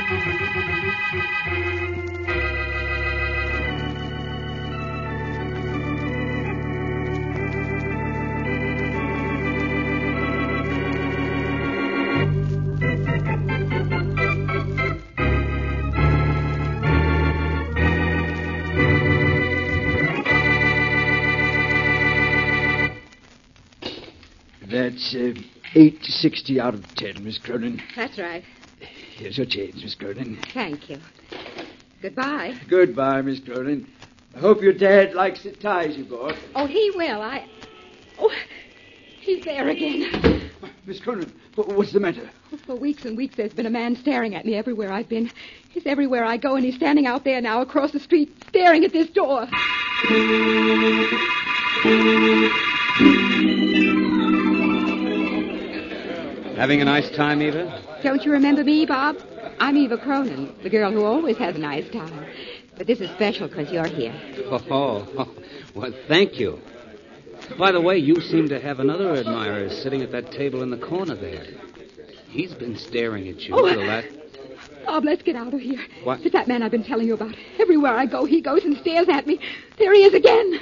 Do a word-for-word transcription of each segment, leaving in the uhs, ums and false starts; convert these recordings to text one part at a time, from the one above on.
That's uh, eight sixty out of ten, Miss Cronin. That's right. Here's your change, Miss Cronin. Thank you. Goodbye. Goodbye, Miss Cronin. I hope your dad likes the ties you bought. Oh, he will. I... Oh, he's there again. Miss Cronin, what's the matter? For weeks and weeks there's been a man staring at me everywhere I've been. He's everywhere I go, and he's standing out there now across the street, staring at this door. Having a nice time, Eva? Don't you remember me, Bob? I'm Eva Cronin, the girl who always has a nice time. But this is special because you're here. Oh, oh, well, thank you. By the way, you seem to have another admirer sitting at that table in the corner there. He's been staring at you Oh, for the last... Bob, let's get out of here. What? It's that man I've been telling you about. Everywhere I go, he goes and stares at me. There he is again.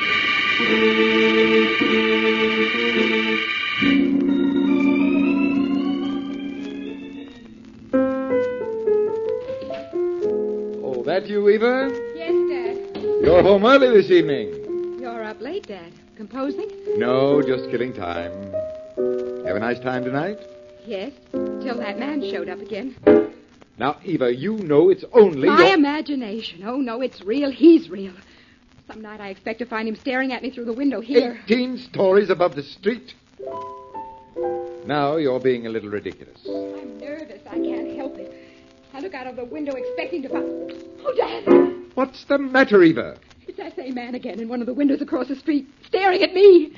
Oh, that you, Eva? Yes, Dad. You're home early this evening. You're up late, Dad. Composing? No, just killing time. Have a nice time tonight? Yes, till that man showed up again. Now, Eva, you know it's only... My your... imagination. Oh, no, it's real. He's real. Some night I expect to find him staring at me through the window here. Eighteen stories above the street. Now you're being a little ridiculous. I'm nervous. I can't help it. I look out of the window expecting to find... Oh, Dad! What's the matter, Eva? It's that same man again in one of the windows across the street, staring at me.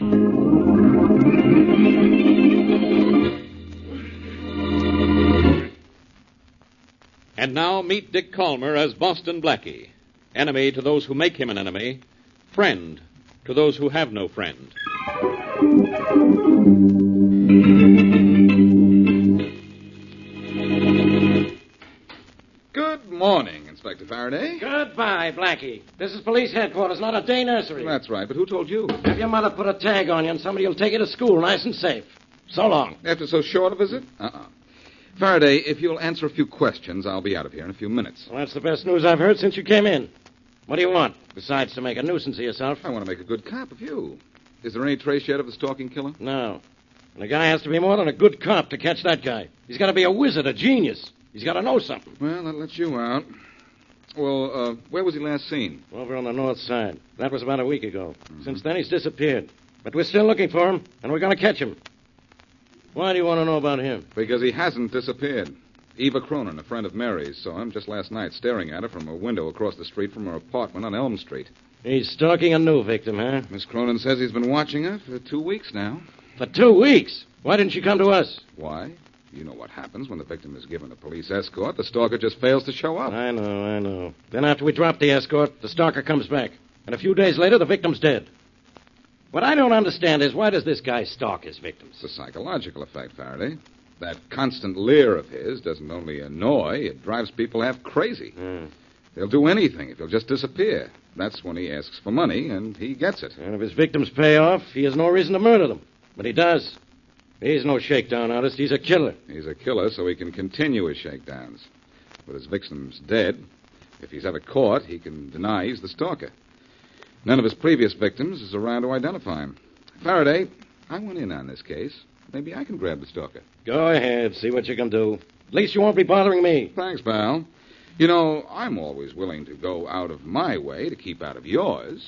And now meet Dick Calmer as Boston Blackie. Enemy to those who make him an enemy. Friend to those who have no friend. Good morning, Inspector Faraday. Goodbye, Blackie. This is police headquarters, not a day nursery. That's right, but who told you? Have your mother put a tag on you and somebody will take you to school nice and safe. So long. After so short a visit? Uh-uh. Faraday, if you'll answer a few questions, I'll be out of here in a few minutes. Well, that's the best news I've heard since you came in. What do you want, besides to make a nuisance of yourself? I want to make a good cop of you. Is there any trace yet of the stalking killer? No. And a guy has to be more than a good cop to catch that guy. He's got to be a wizard, a genius. He's got to know something. Well, that lets you out. Well, uh, where was he last seen? Over on the north side. That was about a week ago. Mm-hmm. Since then, he's disappeared. But we're still looking for him, and we're going to catch him. Why do you want to know about him? Because he hasn't disappeared. Eva Cronin, a friend of Mary's, saw him just last night staring at her from a window across the street from her apartment on Elm Street. He's stalking a new victim, huh? Miss Cronin says he's been watching her for two weeks now. For two weeks? Why didn't she come to us? Why? You know what happens when the victim is given a police escort. The stalker just fails to show up. I know, I know. Then after we drop the escort, the stalker comes back. And a few days later, the victim's dead. What I don't understand is why does this guy stalk his victims? It's a psychological effect, Faraday. That constant leer of his doesn't only annoy, it drives people half crazy. Mm. They'll do anything if he'll just disappear. That's when he asks for money, and he gets it. And if his victims pay off, he has no reason to murder them. But he does. He's no shakedown artist. He's a killer. He's a killer so he can continue his shakedowns. With his victims dead, if he's ever caught, he can deny he's the stalker. None of his previous victims is around to identify him. Faraday, I went in on this case. Maybe I can grab the stalker. Go ahead. See what you can do. At least you won't be bothering me. Thanks, pal. You know, I'm always willing to go out of my way to keep out of yours.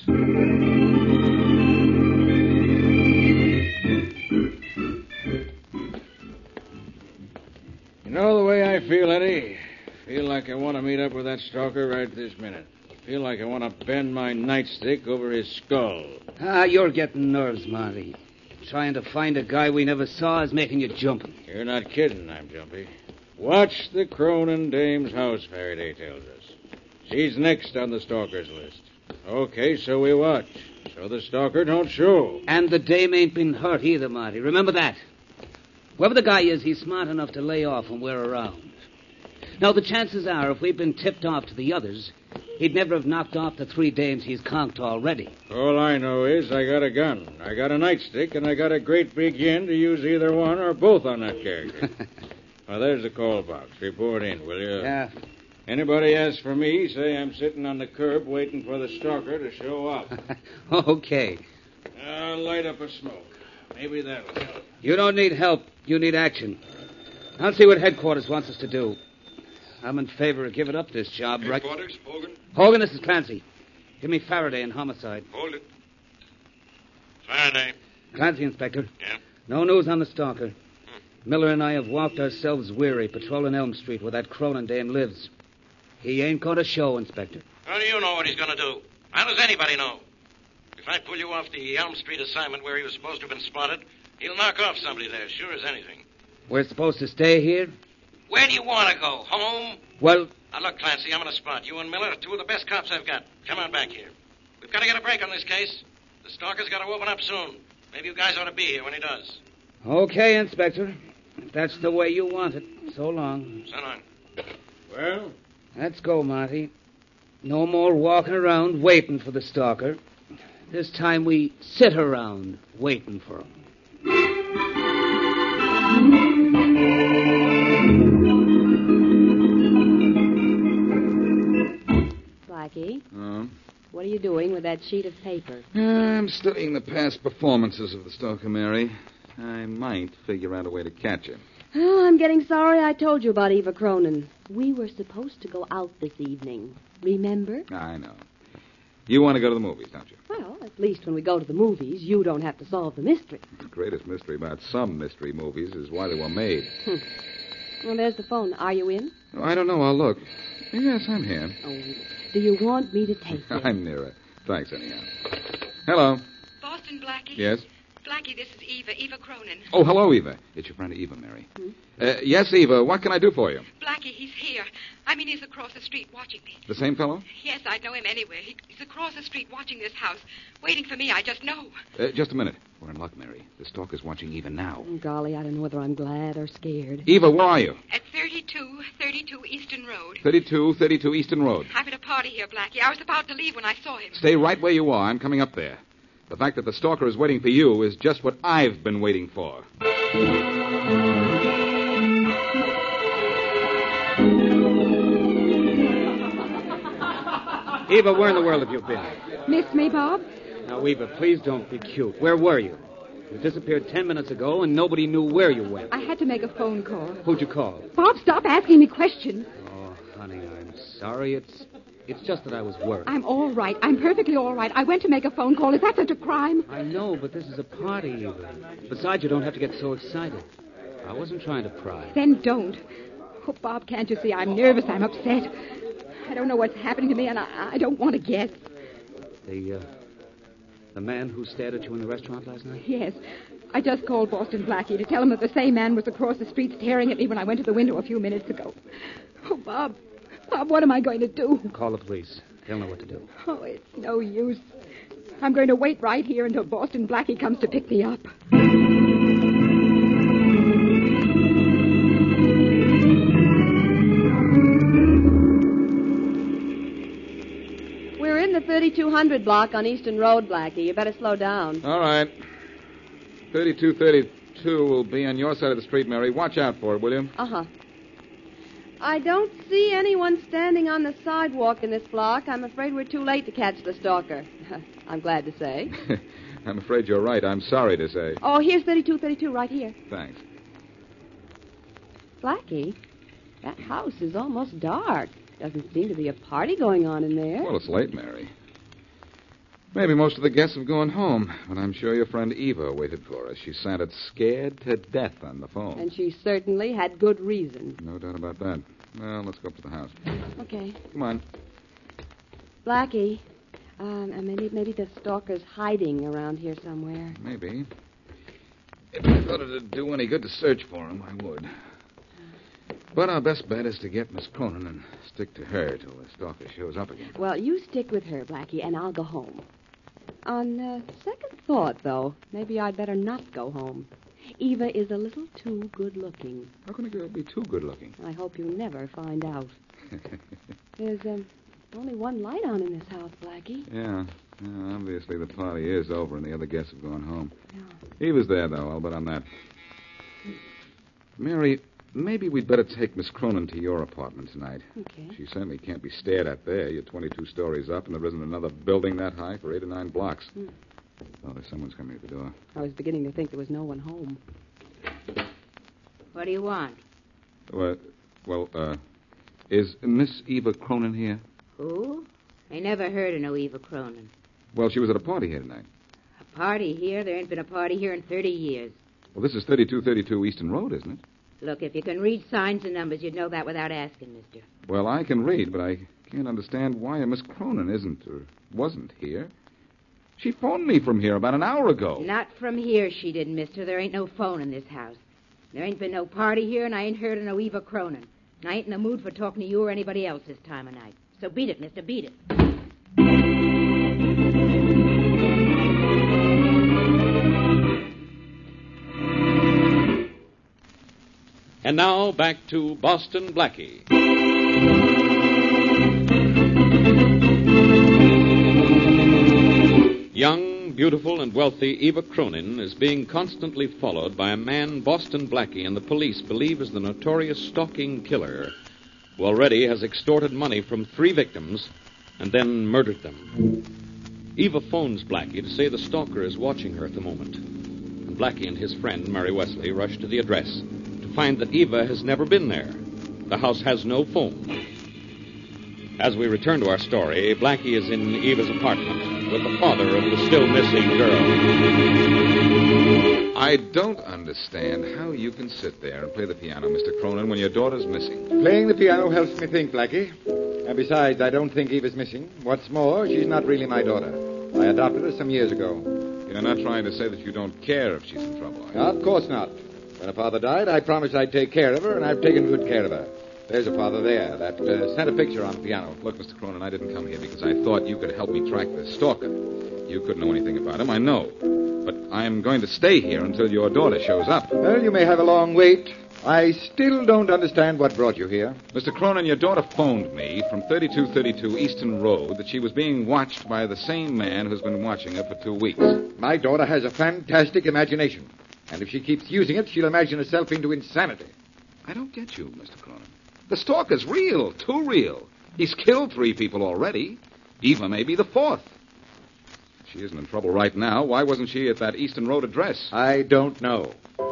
You know the way I feel, Eddie? Feel like I want to meet up with that stalker right this minute. Feel like I want to bend my nightstick over his skull. Ah, you're getting nerves, Marty. Trying to find a guy we never saw is making you jumpy. You're not kidding, I'm jumpy. Watch the Cronin dame's house, Faraday tells us. She's next on the stalker's list. Okay, so we watch. So the stalker don't show. And the dame ain't been hurt either, Marty. Remember that. Whoever the guy is, he's smart enough to lay off when we're around. Now, the chances are, if we'd been tipped off to the others, he'd never have knocked off the three dames he's conked already. All I know is I got a gun, I got a nightstick, and I got a great big yen to use either one or both on that character. Well, there's the call box. Report in, will you? Yeah. Anybody asks for me, say I'm sitting on the curb waiting for the stalker to show up. Okay. I'll light up a smoke. Maybe that'll help. You don't need help. You need action. I'll see what headquarters wants us to do. I'm in favor of giving up this job, right? Headquarters, Hogan? Hogan, this is Clancy. Give me Faraday in homicide. Hold it. Faraday. Clancy, Inspector. Yeah? No news on the stalker. Hmm. Miller and I have walked ourselves weary patrolling Elm Street where that Cronin dame lives. He ain't going to show, Inspector. How do you know what he's going to do? How does anybody know? If I pull you off the Elm Street assignment where he was supposed to have been spotted, he'll knock off somebody there, sure as anything. We're supposed to stay here? Where do you want to go? Home? Well... Now, look, Clancy, I'm in a spot. You and Miller are two of the best cops I've got. Come on back here. We've got to get a break on this case. The stalker's got to open up soon. Maybe you guys ought to be here when he does. Okay, Inspector. If that's the way you want it. So long. So long. Well? Let's go, Marty. No more walking around waiting for the stalker. This time we sit around waiting for him. Blackie, Oh? what are you doing with that sheet of paper? I'm studying the past performances of the stalker, Mary. I might figure out a way to catch him. Oh, I'm getting sorry I told you about Eva Cronin. We were supposed to go out this evening. Remember? I know. You want to go to the movies, don't you? Well, at least when we go to the movies, you don't have to solve the mystery. The greatest mystery about some mystery movies is why they were made. Well, there's the phone. Are you in? Oh, I don't know. I'll look. Yes, I'm here. Oh, do you want me to take you? I'm near it. Thanks, anyhow. Hello. Boston, Blackie? Yes? Blackie, this is Eva, Eva Cronin. Oh, hello, Eva. It's your friend Eva, Mary. Hmm? Uh, yes, Eva. What can I do for you? Blackie, he's here. I mean, he's across the street watching me. The same fellow? Yes, I'd know him anywhere. He, he's across the street watching this house, waiting for me. I just know. Uh, just a minute. We're in luck, Mary. The stalker's watching Eva now. Oh, golly, I don't know whether I'm glad or scared. Eva, where are you? At thirty-two thirty-two Easton Road. thirty-two thirty-two Easton Road. I'm at a party here, Blackie. I was about to leave when I saw him. Stay right where you are. I'm coming up there. The fact that the stalker is waiting for you is just what I've been waiting for. Eva, where in the world have you been? Miss me, Bob? Now, Eva, please don't be cute. Where were you? You disappeared ten minutes ago, and nobody knew where you went. I had to make a phone call. Who'd you call? Bob, stop asking me questions. Oh, honey, I'm sorry. It's it's just that I was worried. I'm all right. I'm perfectly all right. I went to make a phone call. Is that such a crime? I know, but this is a party, Eva. Besides, you don't have to get so excited. I wasn't trying to pry. Then don't. Oh, Bob, can't you see? I'm nervous. I'm upset. I don't know what's happening to me, and I, I don't want to guess. The, uh, the man who stared at you in the restaurant last night? Yes. I just called Boston Blackie to tell him that the same man was across the street staring at me when I went to the window a few minutes ago. Oh, Bob. Bob, what am I going to do? Call the police. They'll know what to do. Oh, it's no use. I'm going to wait right here until Boston Blackie comes to pick me up. We're in the thirty-two hundred block on Eastern Road, Blackie. You better slow down. All right. thirty-two thirty-two will be on your side of the street, Mary. Watch out for it, will you? Uh-huh. I don't see anyone standing on the sidewalk in this block. I'm afraid we're too late to catch the stalker. I'm glad to say. I'm afraid you're right. I'm sorry to say. Oh, here's thirty-two thirty-two right here. Thanks. Blackie, that house is almost dark. Doesn't seem to be a party going on in there. Well, it's late, Mary. Maybe most of the guests have gone home, but I'm sure your friend Eva waited for us. She sounded scared to death on the phone. And she certainly had good reason. No doubt about that. Well, let's go up to the house. Okay. Come on. Blackie, um, maybe maybe the stalker's hiding around here somewhere. Maybe. If I thought it'd do any good to search for him, I would. But our best bet is to get Miss Cronin and stick to her till the stalker shows up again. Well, you stick with her, Blackie, and I'll go home. On uh, second thought, though, maybe I'd better not go home. Eva is a little too good-looking. How can a girl be too good-looking? I hope you never find out. There's um, only one light on in this house, Blackie. Yeah. yeah. Obviously, the party is over and the other guests have gone home. Yeah. Eva's there, though. I'll bet on that. Mary, maybe we'd better take Miss Cronin to your apartment tonight. Okay. She certainly can't be stared at there. You're twenty-two stories up, and there isn't another building that high for eight or nine blocks. Hmm. Oh, there's someone's coming at the door. I was beginning to think there was no one home. What do you want? Well, well, uh, is Miss Eva Cronin here? Who? I never heard of no Eva Cronin. Well, she was at a party here tonight. A party here? There ain't been a party here in thirty years. Well, this is thirty-two thirty-two Eastern Road, isn't it? Look, if you can read signs and numbers, you'd know that without asking, mister. Well, I can read, but I can't understand why a Miss Cronin isn't or wasn't here. She phoned me from here about an hour ago. Not from here, she didn't, mister. There ain't no phone in this house. There ain't been no party here, and I ain't heard of no Eva Cronin. And I ain't in the mood for talking to you or anybody else this time of night. So beat it, mister, beat it. And now, back to Boston Blackie. Young, beautiful, and wealthy Eva Cronin is being constantly followed by a man Boston Blackie and the police believe is the notorious stalking killer who already has extorted money from three victims and then murdered them. Eva phones Blackie to say the stalker is watching her at the moment. And Blackie and his friend, Mary Wesley, rush to the address to find that Eva has never been there. The house has no phone. As we return to our story, Blackie is in Eva's apartment with the father of the still missing girl. I don't understand how you can sit there and play the piano, Mister Cronin, when your daughter's missing. Playing the piano helps me think, Blackie. And besides, I don't think Eva's missing. What's more, she's not really my daughter. I adopted her some years ago. You're not trying to say that you don't care if she's in trouble, are you? Of course not. When her father died, I promised I'd take care of her, and I've taken good care of her. There's a father there that uh, sent a picture on the piano. Look, Mister Cronin, I didn't come here because I thought you could help me track the stalker. You couldn't know anything about him, I know. But I'm going to stay here until your daughter shows up. Well, you may have a long wait. I still don't understand what brought you here. Mister Cronin, your daughter phoned me from thirty-two thirty-two Eastern Road that she was being watched by the same man who's been watching her for two weeks. My daughter has a fantastic imagination. And if she keeps using it, she'll imagine herself into insanity. I don't get you, Mister Cronin. The stalker's real, too real. He's killed three people already. Eva may be the fourth. She isn't in trouble right now. Why wasn't she at that Eastern Road address? I don't know.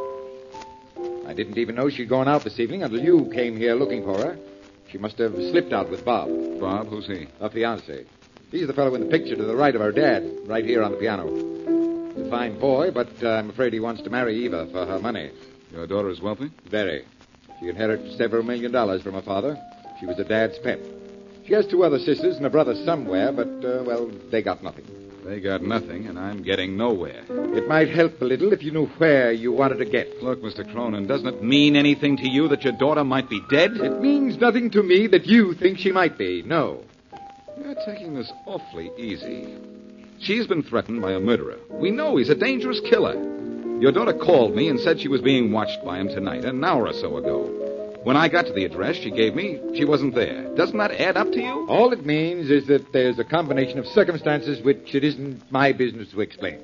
I didn't even know she'd gone out this evening until you came here looking for her. She must have slipped out with Bob. Bob? Who's he? Her fiancé. He's the fellow in the picture to the right of her dad, right here on the piano. He's a fine boy, but uh, I'm afraid he wants to marry Eva for her money. Your daughter is wealthy? Very. She inherited several million dollars from her father. She was her dad's pet. She has two other sisters and a brother somewhere, but, uh, well, they got nothing. They got nothing, and I'm getting nowhere. It might help a little if you knew where you wanted to get. Look, Mister Cronin, doesn't it mean anything to you that your daughter might be dead? It means nothing to me that you think she might be, no. You're taking this awfully easy. She's been threatened by a murderer. We know he's a dangerous killer. Your daughter called me and said she was being watched by him tonight, an hour or so ago. When I got to the address she gave me, she wasn't there. Doesn't that add up to you? All it means is that there's a combination of circumstances which it isn't my business to explain.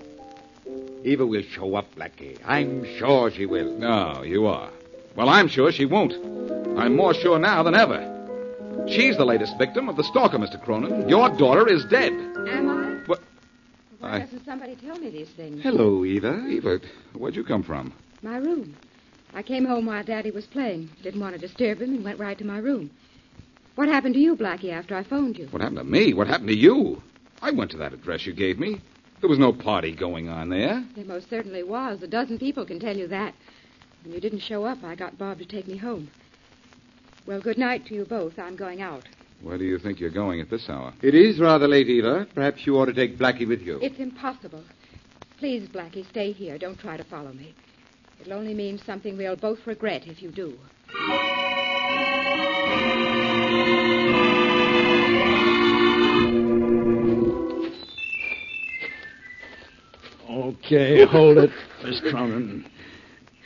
Eva will show up, Blackie. I'm sure she will. No, you are. Well, I'm sure she won't. I'm more sure now than ever. She's the latest victim of the stalker, Mister Cronin. Your daughter is dead. Am I? What? Why I... doesn't somebody tell me these things? Hello, Eva. Eva, where'd you come from? My room. I came home while Daddy was playing. Didn't want to disturb him and went right to my room. What happened to you, Blackie, after I phoned you? What happened to me? What happened to you? I went to that address you gave me. There was no party going on there. There most certainly was. A dozen people can tell you that. When you didn't show up, I got Bob to take me home. Well, good night to you both. I'm going out. Where do you think you're going at this hour? It is rather late, Eva. Perhaps you ought to take Blackie with you. It's impossible. Please, Blackie, stay here. Don't try to follow me. It'll only mean something we'll both regret if you do. Okay, hold it, Miss Cronin.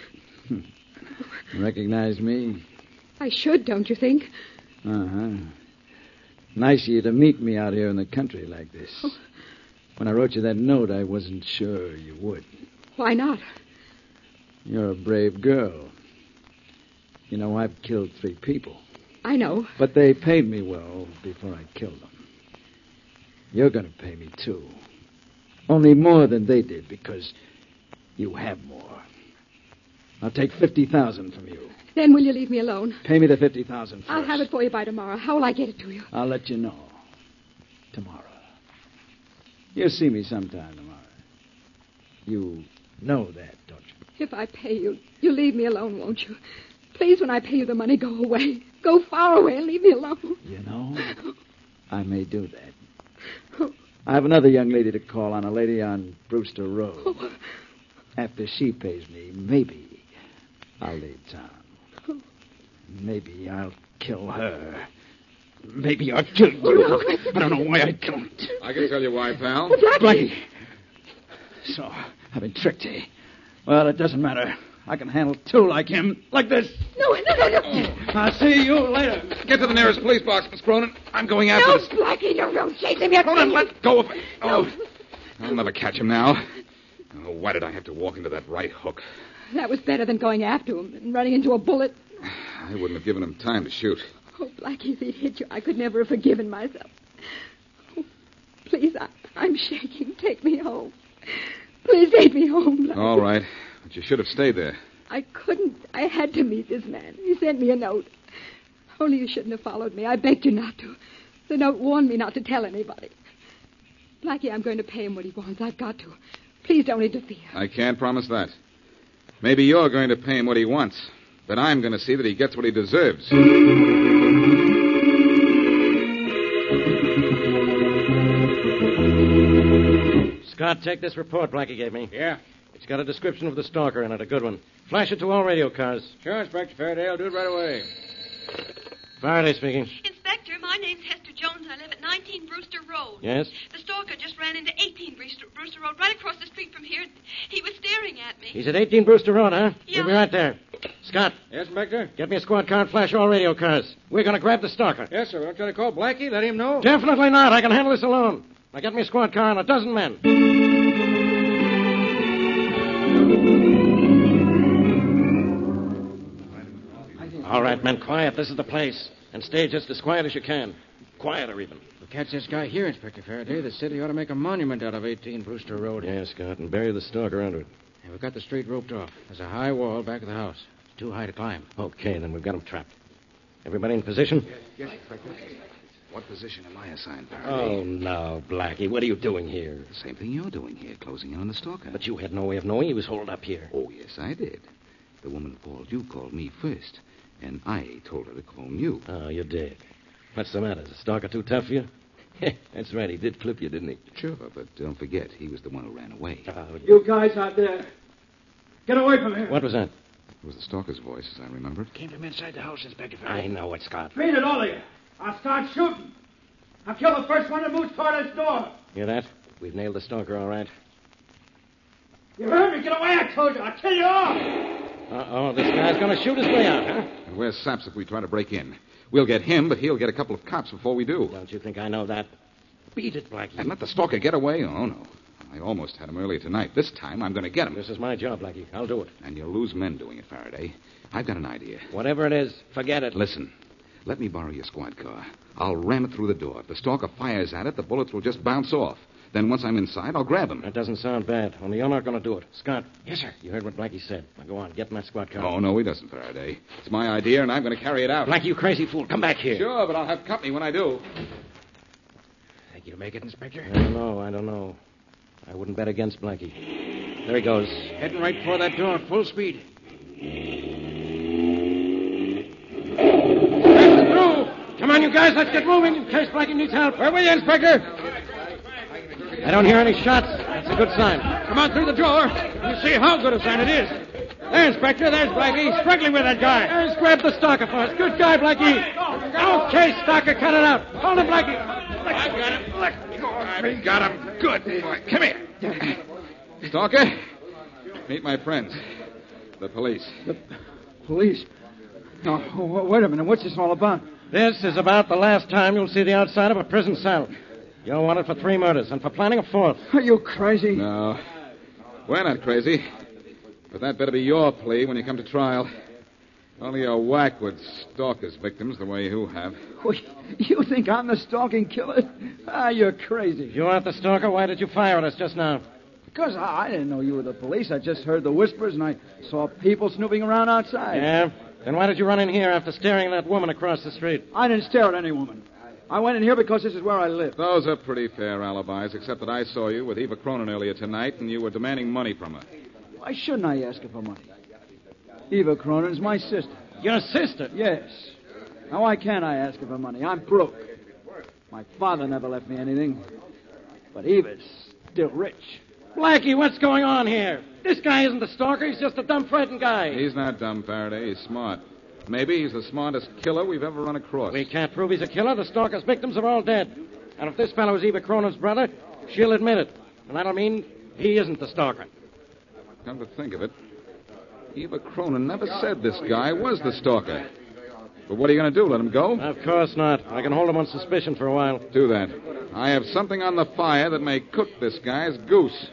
Recognize me? I should, don't you think? Uh-huh. Nice of you to meet me out here in the country like this. Oh. When I wrote you that note, I wasn't sure you would. Why not? You're a brave girl. You know, I've killed three people. I know. But they paid me well before I killed them. You're going to pay me, too. Only more than they did, because you have more. I'll take fifty thousand from you. Then will you leave me alone? Pay me the fifty thousand first. I'll have it for you by tomorrow. How will I get it to you? I'll let you know. Tomorrow. You'll see me sometime tomorrow. You know that, don't you? If I pay you, you'll leave me alone, won't you? Please, when I pay you the money, go away. Go far away and leave me alone. You know, I may do that. I have another young lady to call on, a lady on Brewster Road. Oh. After she pays me, maybe I'll leave town. Maybe I'll kill her. Maybe I'll kill you. Oh, no. I don't know why I'd kill him. I can tell you why, pal. Blackie. So, I've been tricked, eh? Well, it doesn't matter. I can handle two like him. Like this. No, no, no, no. I'll see you later. Get to the nearest police box, Miss Cronin. I'm going after No, this. Blackie, no, don't chase him yet. Cronin, let go of it. Oh, No. I'll never catch him now. Oh, why did I have to walk into that right hook? That was better than going after him and running into a bullet. I wouldn't have given him time to shoot. Oh, Blackie, if he'd hit you, I could never have forgiven myself. Oh, please, I, I'm shaking. Take me home. Please take me home, Blackie. All right, but you should have stayed there. I couldn't. I had to meet this man. He sent me a note. Only you shouldn't have followed me. I begged you not to. The note warned me not to tell anybody. Blackie, I'm going to pay him what he wants. I've got to. Please don't interfere. I can't promise that. Maybe you're going to pay him what he wants, but I'm going to see that he gets what he deserves. Scott, take this report Blackie gave me. Yeah? It's got a description of the stalker in it, a good one. Flash it to all radio cars. Sure, Inspector Faraday. I'll do it right away. Faraday speaking. Inspector, my name's Hester Jones. I live at nineteen Brewster Road. Yes? The stalker just ran into eighteen Brewster, Brewster Road, right across the street from here. He was staring at me. He's at eighteen Brewster Road, huh? Yeah. We'll be right there. Scott. Yes, Inspector? Get me a squad car and flash all radio cars. We're going to grab the stalker. Yes, sir. I'll try to call Blackie, let him know. Definitely not. I can handle this alone. Now get me a squad car and a dozen men. All right, men, quiet. This is the place. And stay just as quiet as you can. Quieter, even. We'll catch this guy here, Inspector Faraday. The city ought to make a monument out of eighteen Brewster Road. Yeah, Scott, and bury the stalker under it. Yeah, we've got the street roped off. There's a high wall back of the house. It's too high to climb. Okay, then we've got him trapped. Everybody in position? Yes, Inspector. What position am I assigned, Faraday? Oh, no, Blackie. What are you doing here? The same thing you're doing here, closing in on the stalker. But you had no way of knowing he was holed up here. Oh, yes, I did. The woman who called you called me first, and I told her to phone you. Oh, you did. What's the matter? Is the stalker too tough for you? That's right. He did clip you, didn't he? Sure, but don't forget, he was the one who ran away. Oh, You guys out there, get away from here. what was that? It was the stalker's voice, as I remembered. Came from inside the house, Inspector I Faraday. know it, Scott. Beat it, all of you. I'll start shooting. I'll kill the first one that moves toward this door. Hear that? We've nailed the stalker, all right. You heard me. Get away, I told you. I'll kill you all. Uh-oh, this guy's going to shoot his way out, huh? And where's Saps if we try to break in? We'll get him, but he'll get a couple of cops before we do. Don't you think I know that? Beat it, Blackie. And let the stalker get away? Oh, no. I almost had him earlier tonight. This time, I'm going to get him. This is my job, Blackie. I'll do it. And you'll lose men doing it, Faraday. I've got an idea. Whatever it is, forget it. Listen. Let me borrow your squad car. I'll ram it through the door. If the stalker fires at it, the bullets will just bounce off. Then once I'm inside, I'll grab him. That doesn't sound bad, only you're not going to do it. Scott. Yes, sir. You heard what Blackie said. Now go on, get in that squad car. Oh, no, he doesn't, Faraday. It's my idea, and I'm going to carry it out. Blackie, you crazy fool. Come back here. Sure, but I'll have company when I do. Think you'll make it, Inspector? I don't know, I don't know. I wouldn't bet against Blackie. There he goes. Heading right for that door, full speed. Press it through. Come on, you guys, let's get moving in case Blackie needs help. Where were you, Inspector? I don't hear any shots. That's a good sign. Come on through the door. You see how good a sign it is. There, Inspector, there's Blackie, struggling with that guy. Let's grab the stalker for us. Good guy, Blackie. Okay, stalker, cut it out. Hold him, Blackie. I got him. Let go. I got him. Good boy. Come here. Stalker, meet my friends. The police. The police? No, w- wait a minute. What's this all about? This is about the last time you'll see the outside of a prison cell. You're wanted for three murders and for planning a fourth. Are you crazy? No. We're not crazy. But that better be your plea when you come to trial. Only a whack would stalk his victims the way you have. Wait, you think I'm the stalking killer? Ah, you're crazy. If you aren't the stalker, why did you fire at us just now? Because I, I didn't know you were the police. I just heard the whispers, and I saw people snooping around outside. Yeah? Then why did you run in here after staring at that woman across the street? I didn't stare at any woman. I went in here because this is where I live. Those are pretty fair alibis, except that I saw you with Eva Cronin earlier tonight, and you were demanding money from her. Why shouldn't I ask her for money? Eva Cronin's my sister. Your sister? Yes. Now, why can't I ask her for money? I'm broke. My father never left me anything. But Eva's still rich. Blackie, what's going on here? This guy isn't the stalker. He's just a dumb, frightened guy. He's not dumb, Faraday. He's smart. Maybe he's the smartest killer we've ever run across. We can't prove he's a killer. The stalker's victims are all dead. And if this fellow's Eva Cronin's brother, she'll admit it. And that'll mean he isn't the stalker. Come to think of it, Eva Cronin never said this guy was the stalker. But what are you going to do, let him go? Of course not. I can hold him on suspicion for a while. Do that. I have something on the fire that may cook this guy's goose.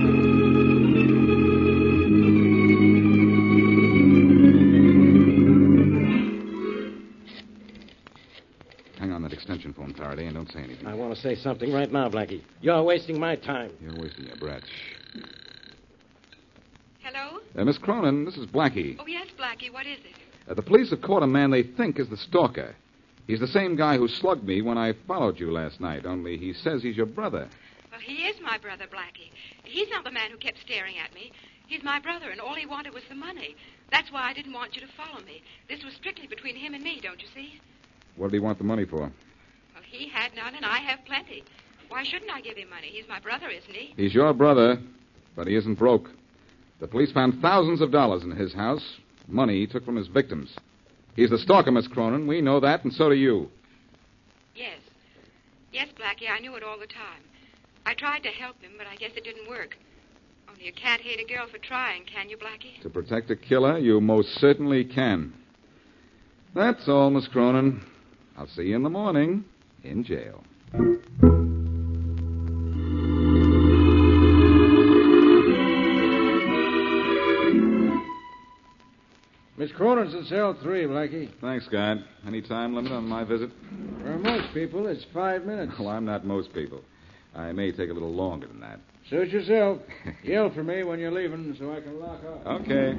Hang on that extension phone, Faraday, and don't say anything. I want to say something right now, Blackie. You're wasting my time. You're wasting your breath. Shh. Hello? Uh, Miss Cronin, this is Blackie. Oh, yes, Blackie. What is it? Uh, the police have caught a man they think is the stalker. He's the same guy who slugged me when I followed you last night, only he says he's your brother. Well, he is my brother, Blackie. He's not the man who kept staring at me. He's my brother, and all he wanted was the money. That's why I didn't want you to follow me. This was strictly between him and me, don't you see? What did he want the money for? Well, he had none, and I have plenty. Why shouldn't I give him money? He's my brother, isn't he? He's your brother, but he isn't broke. The police found thousands of dollars in his house, money he took from his victims. He's the stalker, Miss Cronin. We know that, and so do you. Yes. Yes, Blackie, I knew it all the time. I tried to help him, but I guess it didn't work. Only you can't hate a girl for trying, can you, Blackie? To protect a killer, you most certainly can. That's all, Miss Cronin. I'll see you in the morning in jail. Miss Cronin's in cell three, Blackie. Thanks, guard. Any time limit on my visit? For most people, it's five minutes. Well, I'm not most people. I may take a little longer than that. Suit yourself. Yell for me when you're leaving so I can lock up. Okay.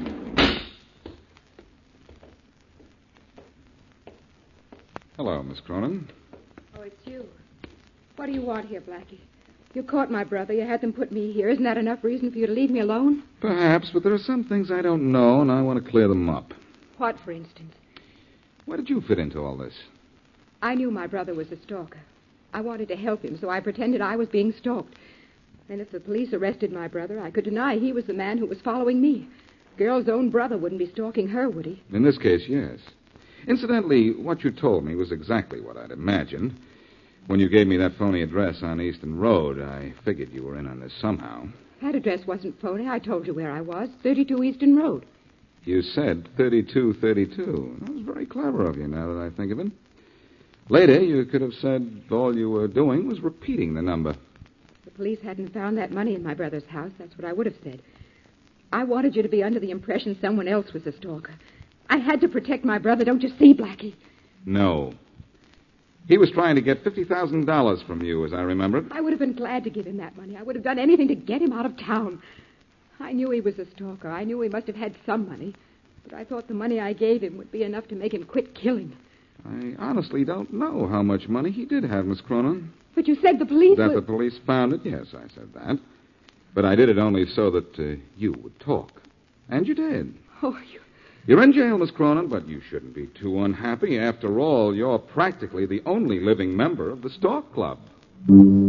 Hello, Miss Cronin. Oh, it's you. What do you want here, Blackie? You caught my brother. You had them put me here. Isn't that enough reason for you to leave me alone? Perhaps, but there are some things I don't know, and I want to clear them up. What, for instance? Where did you fit into all this? I knew my brother was a stalker. I wanted to help him, so I pretended I was being stalked. And if the police arrested my brother, I could deny he was the man who was following me. Girl's own brother wouldn't be stalking her, would he? In this case, yes. Incidentally, what you told me was exactly what I'd imagined. When you gave me that phony address on Easton Road, I figured you were in on this somehow. That address wasn't phony. I told you where I was, thirty-two Easton Road. You said thirty-two thirty-two. That was very clever of you, now that I think of it. Later, you could have said all you were doing was repeating the number. If the police hadn't found that money in my brother's house, that's what I would have said. I wanted you to be under the impression someone else was the stalker. I had to protect my brother, don't you see, Blackie? No. He was trying to get fifty thousand dollars from you, as I remember it. I would have been glad to give him that money. I would have done anything to get him out of town. I knew he was a stalker. I knew he must have had some money. But I thought the money I gave him would be enough to make him quit killing. I honestly don't know how much money he did have, Miss Cronin. But you said the police That would... the police found it? Yes, I said that. But I did it only so that uh, you would talk. And you did. Oh, you... You're in jail, Miss Cronin, but you shouldn't be too unhappy. After all, you're practically the only living member of the Stalk Club.